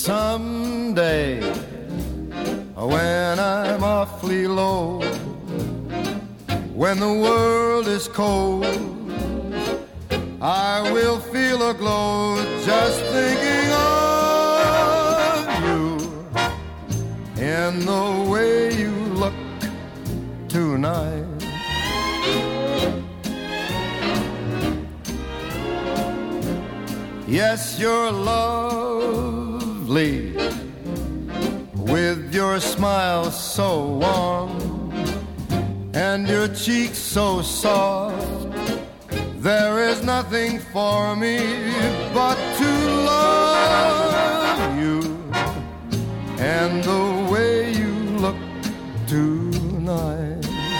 Someday, when I'm awfully low, when the world is cold, I will feel a glow just thinking of you in the way you look tonight. Yes, you're lovely, with your smile so warm and your cheeks so soft. There is nothing for me but to love you and the way you look tonight.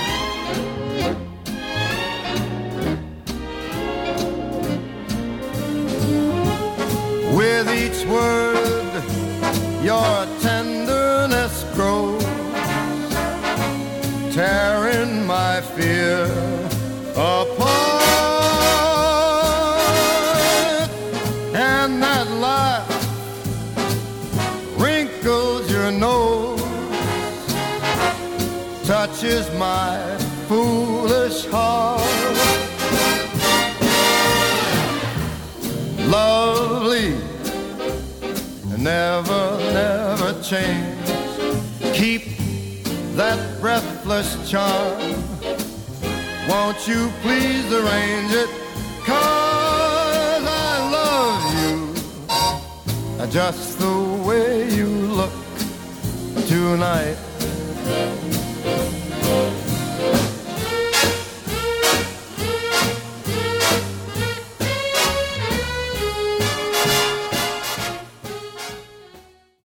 With each word, your tenderness grows, tearing my fear apart. And that laugh wrinkles your nose, touches my foolish heart. Lovely, never, never change. Keep that breathless charm. Won't you please arrange it? 'Cause I love you just the way you look tonight.